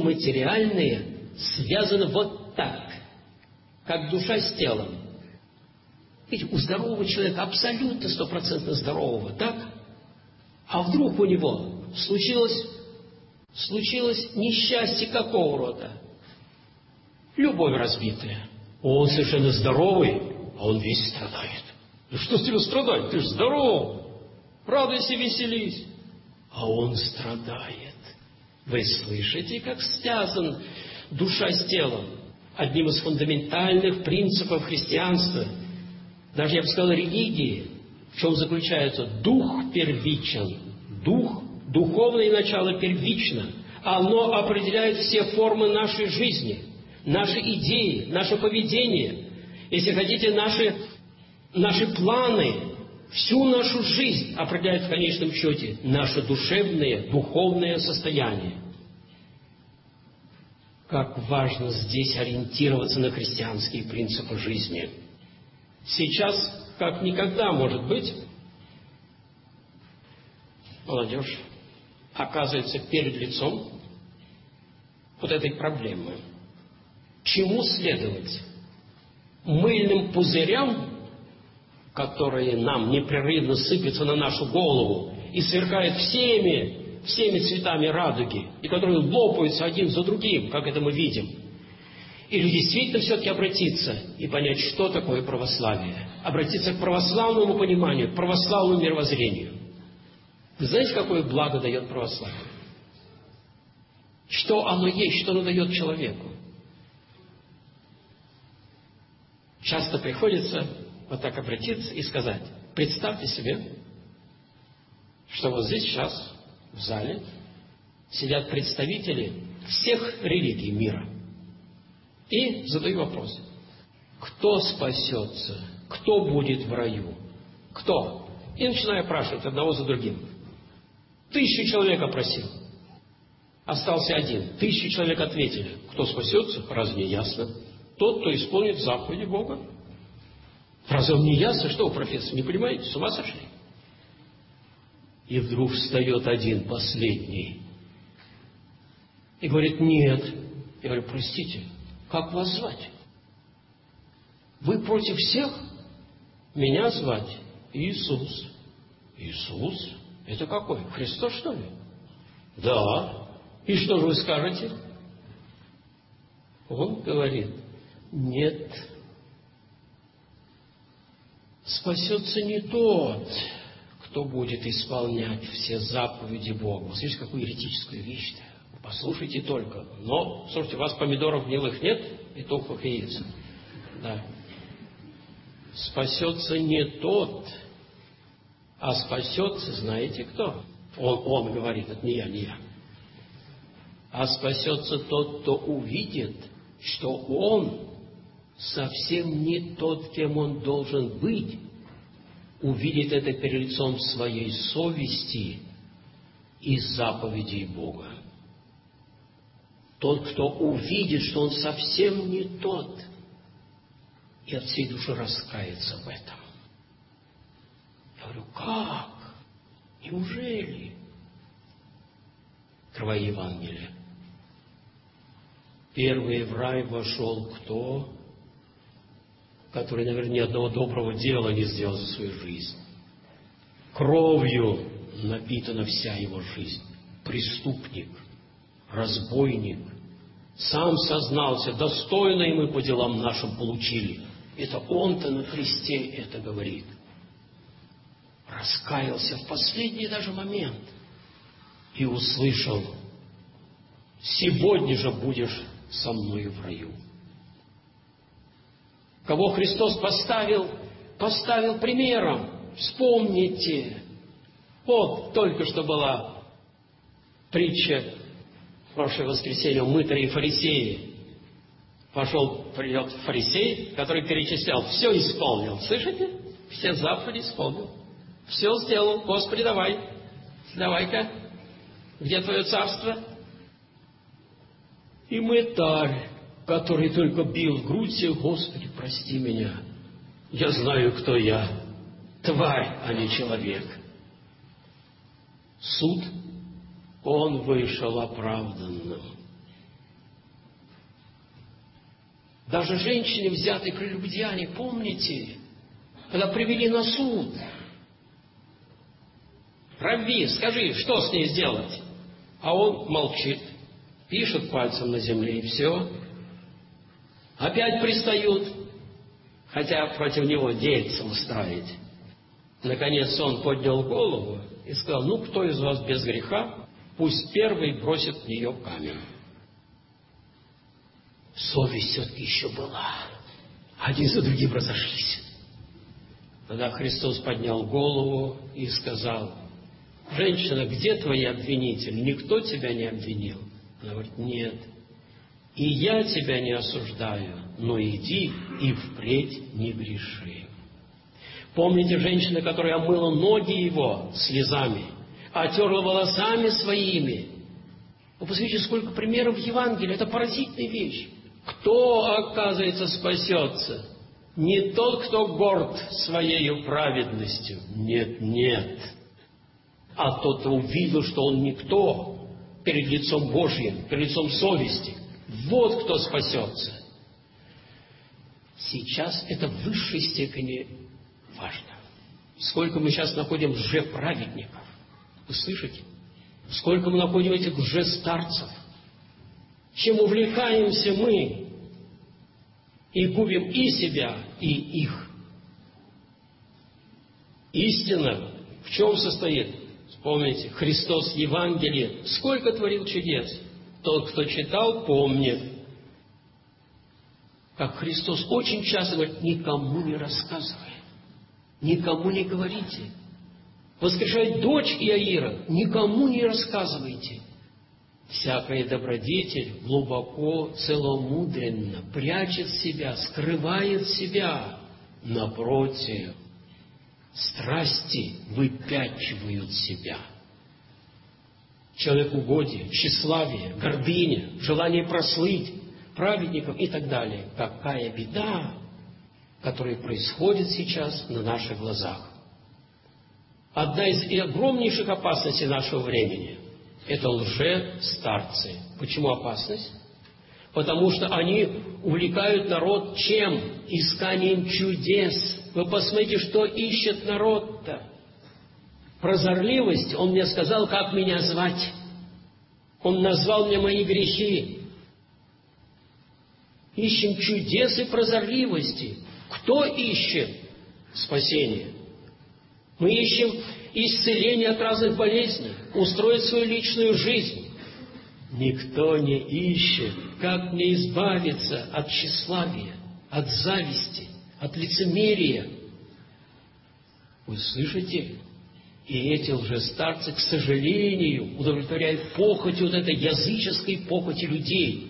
материальные связаны вот так, как душа с телом. Видите, у здорового человека, абсолютно стопроцентно здорового, так? А вдруг у него случилось, случилось несчастье какого рода? Любовь разбитая. Он совершенно здоровый, а он весь страдает. Ну что с тебя страдать? Ты же здоров. Радуйся, веселись. А он страдает. Вы слышите, как связан душа с телом? Одним из фундаментальных принципов христианства, даже, я бы сказал, религии, в чем заключается? Дух первичен. Дух, духовное начало первично. Оно определяет все формы нашей жизни, наши идеи, наше поведение. Если хотите, наши, наши планы, всю нашу жизнь определяет в конечном счете наше душевное, духовное состояние. Как важно здесь ориентироваться на христианские принципы жизни. Сейчас, как никогда, может быть, молодежь оказывается перед лицом вот этой проблемы. Чему следовать? Мыльным пузырям, которые нам непрерывно сыпятся на нашу голову и сверкают всеми, всеми цветами радуги, и которые лопаются один за другим, как это мы видим. Или действительно все-таки обратиться и понять, что такое православие. Обратиться к православному пониманию, к православному мировоззрению. Вы знаете, какое благо дает православие? Что оно есть, что оно дает человеку? Часто приходится вот так обратиться и сказать: представьте себе, что вот здесь сейчас, в зале, сидят представители всех религий мира. И задаю вопрос: кто спасется? Кто будет в раю? Кто? И начинаю опрашивать одного за другим. Тысячу человек опросил. Остался один. Тысячи человек ответили. Кто спасется? Разве не ясно? Тот, кто исполнит заповеди Бога. Разве вам не ясно? Что вы, профессор, не понимаете? С ума сошли? И вдруг встает один, последний, и говорит: нет. Я говорю: простите, как вас звать? Вы против всех? Меня звать Иисус. Иисус? Это какой? Христос, что ли? Да. И что же вы скажете? Он говорит: нет. Спасется не тот, кто будет исполнять все заповеди Бога. Вы слышите, какую еретическую вещь-то? Послушайте только. Но, слушайте, у вас помидоров гнилых нет и тухлых яиц. Да. Спасется не тот, а спасется, знаете кто? Он, он говорит, это не я, не я. А спасется тот, кто увидит, что он совсем не тот, кем он должен быть, увидит это перед лицом своей совести и заповедей Бога. Тот, кто увидит, что он совсем не тот, и от всей души раскается в этом. Я говорю: как? Неужели? Открывай Евангелие. Первый в рай вошел кто? Который, наверное, ни одного доброго дела не сделал за свою жизнь. Кровью напитана вся его жизнь. Преступник, разбойник. Сам сознался, достойно и мы по делам нашим получили. Это он-то на кресте это говорит. Раскаялся в последний даже момент и услышал: сегодня же будешь со мной в раю. Кого Христос поставил, поставил примером. Вспомните. Вот только что была притча в прошлое воскресенье: мытари и фарисеи. Пошел, придет фарисей, который перечислял, все исполнил. Слышите? Все заповеди исполнил. Все сделал. Господи, давай. Давай-ка. Где твое царство? И мытарь, который только бил в грудь себе: Господи, прости меня. Я знаю, кто я. Тварь, а не человек. Суд. Он вышел оправданным. Даже женщине, взятой прелюбодеяние, помните? когда привели на суд. Равви, скажи, что с ней сделать? А он молчит, пишет пальцем на земле, и все. Опять пристают, хотя против него дельце устраивать. Наконец он поднял голову и сказал: ну, кто из вас без греха, пусть первый бросит в нее камень. Совесть все-таки еще была. Один за другим разошлись. Тогда Христос поднял голову и сказал: женщина, где твои обвинители? Никто тебя не обвинил? Она говорит: нет. И я тебя не осуждаю, но иди и впредь не греши. Помните женщину, которая омыла ноги его слезами, отерла волосами своими? Вы посмотрите, сколько примеров в Евангелии. Это поразительная вещь. Кто, оказывается, спасется? Не тот, кто горд своей праведностью. Нет, нет. А тот, кто увидел, что он никто перед лицом Божьим, перед лицом совести. Вот кто спасется. Сейчас это в высшей степени важно. Сколько мы сейчас находим лжеправедников. Вы слышите? Сколько мы находим этих лжестарцев. Чем увлекаемся мы и губим и себя, и их. Истина в чем состоит? Вспомните, Христос в Евангелии сколько творил чудес. Тот, кто читал, помнит. Как Христос очень часто говорит: никому не рассказывай, никому не говорите. Воскрешает дочь Иаира, никому не рассказывайте. Всякая добродетель глубоко, целомудренно прячет себя, скрывает себя. Напротив, страсти выпячивают себя. Человекугодие, тщеславие, гордыня, желание прослыть праведником и так далее. Какая беда, которая происходит сейчас на наших глазах. Одна из и огромнейших опасностей нашего времени – это лже-старцы. Почему опасность? Потому что они увлекают народ чем? Исканием чудес. Вы посмотрите, что ищет народ-то. Прозорливость, он мне сказал, как меня звать. Он назвал мне мои грехи. Ищем чудес и прозорливости. Кто ищет спасение? Мы ищем исцеление от разных болезней, устроить свою личную жизнь. Никто не ищет, как мне избавиться от тщеславия, от зависти, от лицемерия. Вы слышите? И эти лжестарцы, к сожалению, удовлетворяют похотью вот этой языческой похоти людей.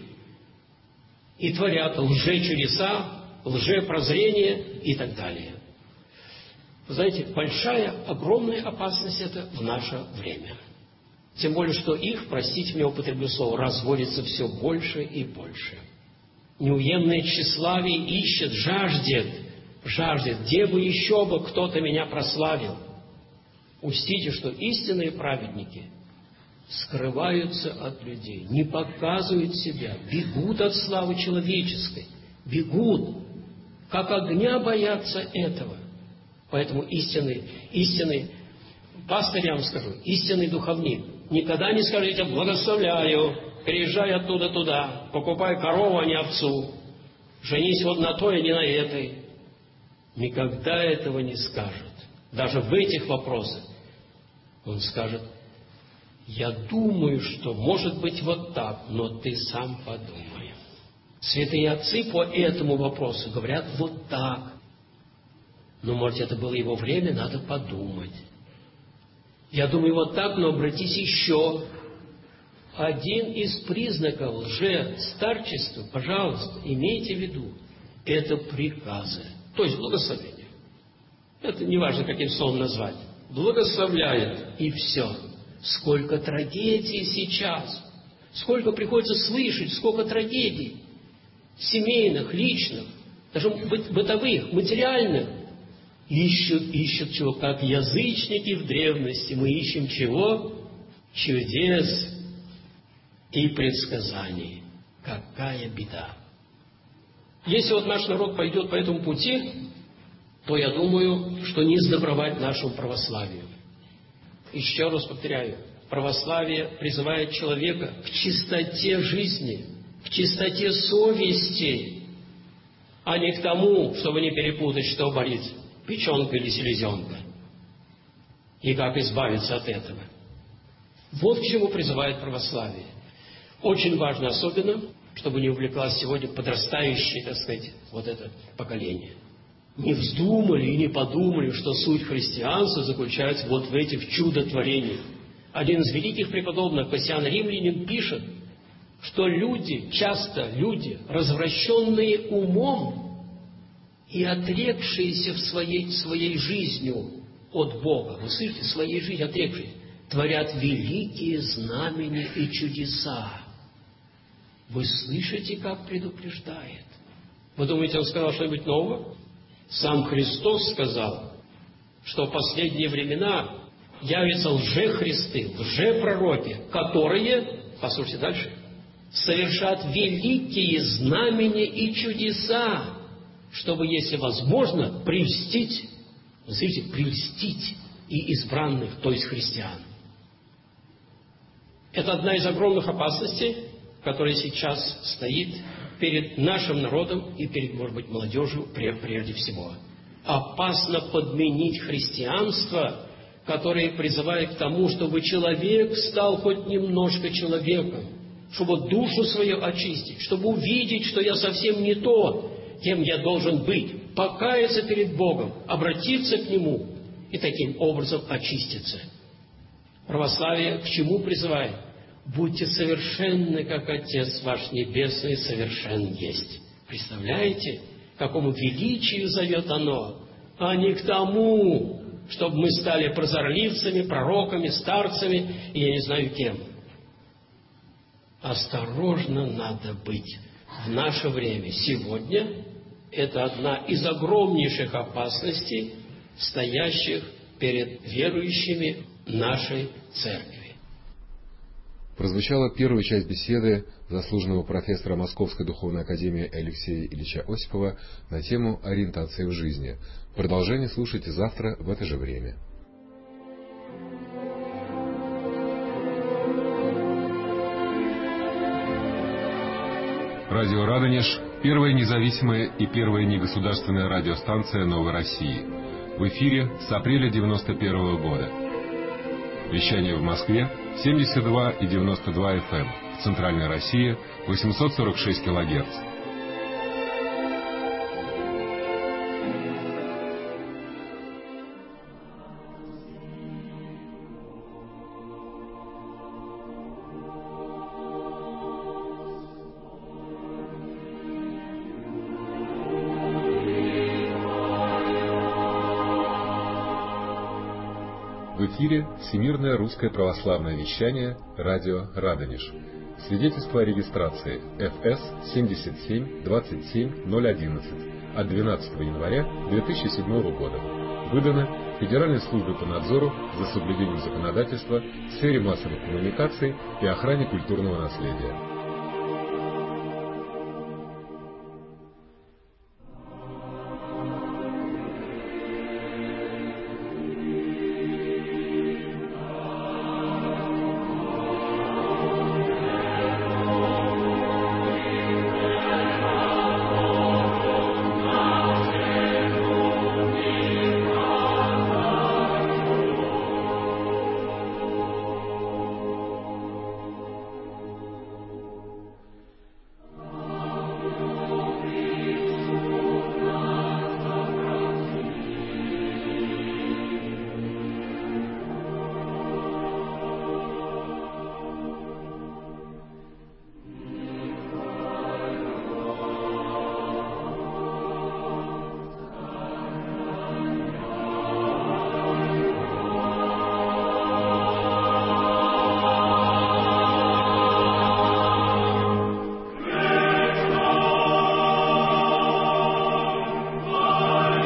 И творят лжечудеса, лжепрозрения и так далее. Вы знаете, большая, огромная опасность это в наше время. Тем более, что их, простите меня, употреблю слово, разводится все больше и больше. Неуемное тщеславие ищет, жаждет, жаждет, где бы еще бы кто-то меня прославил. Учтите, что истинные праведники скрываются от людей, не показывают себя, бегут от славы человеческой, бегут, как огня боятся этого. Поэтому истинный, истинный пастырь, я вам скажу, истинный духовник, никогда не скажите: благословляю, переезжай оттуда туда, покупай корову, а не овцу, женись вот на той, а не на этой. Никогда этого не скажет. Даже в этих вопросах он скажет: я думаю, что может быть вот так, но ты сам подумай. Святые отцы по этому вопросу говорят вот так. Но, может, это было его время, надо подумать. Я думаю вот так, но обратись еще. Один из признаков лжестарчества, пожалуйста, имейте в виду, это приказы, то есть благословение. Это не важно, каким словом назвать. Благословляет, и все. Сколько трагедий сейчас, сколько приходится слышать, сколько трагедий, семейных, личных, даже бытовых, материальных. Ищут, ищут чего? Как язычники в древности. Мы ищем чего? Чудес и предсказаний. Какая беда! Если вот наш народ пойдет по этому пути, то я думаю, что не сдобровать нашему православию. Еще раз повторяю, православие призывает человека к чистоте жизни, к чистоте совести, а не к тому, чтобы не перепутать, что болит, печенка или селезенка, и как избавиться от этого. Вот к чему призывает православие. Очень важно особенно, чтобы не увлеклось сегодня подрастающее, так сказать, вот это поколение. Не вздумали и не подумали, что суть христианства заключается вот в этих чудотворениях. Один из великих преподобных, Кассиан Римлянин, пишет, что люди, часто люди, развращенные умом и отрекшиеся в своей, своей жизнью от Бога, вы слышите, своей жизнью отрекшиеся, творят великие знамения и чудеса. Вы слышите, как предупреждает? Вы думаете, он сказал что-нибудь нового? Сам Христос сказал, что в последние времена явятся лжехристы, лжепророки, которые, послушайте дальше, совершат великие знамения и чудеса, чтобы, если возможно, прельстить, смотрите, прельстить и избранных, то есть христиан. Это одна из огромных опасностей, которая сейчас стоит перед нашим народом и перед, может быть, молодежью прежде всего. Опасно подменить христианство, которое призывает к тому, чтобы человек стал хоть немножко человеком, чтобы душу свою очистить, чтобы увидеть, что я совсем не то, кем я должен быть, покаяться перед Богом, обратиться к Нему и таким образом очиститься. Православие к чему призывает? Будьте совершенны, как Отец ваш Небесный совершен есть. Представляете, к какому величию зовет оно, а не к тому, чтобы мы стали прозорливцами, пророками, старцами и я не знаю кем. Осторожно надо быть. В наше время, сегодня, это одна из огромнейших опасностей, стоящих перед верующими нашей церкви. Прозвучала первая часть беседы заслуженного профессора Московской духовной академии Алексея Ильича Осипова на тему ориентации в жизни. Продолжение слушайте завтра в это же время. Радио Радонеж – первая независимая и первая негосударственная радиостанция Новой России. В эфире с апреля девяносто первого года. Вещание в Москве семьдесят два и девяносто два эф эм, в Центральной России восемьсот сорок шесть килогерц. В эфире Всемирное русское православное вещание радио Радонеж. Свидетельство о регистрации эф эс семьдесят семь двадцать семь ноль одиннадцать от двенадцатого января две тысячи седьмого года. Выдано Федеральной службой по надзору за соблюдением законодательства в сфере массовых коммуникаций и охране культурного наследия.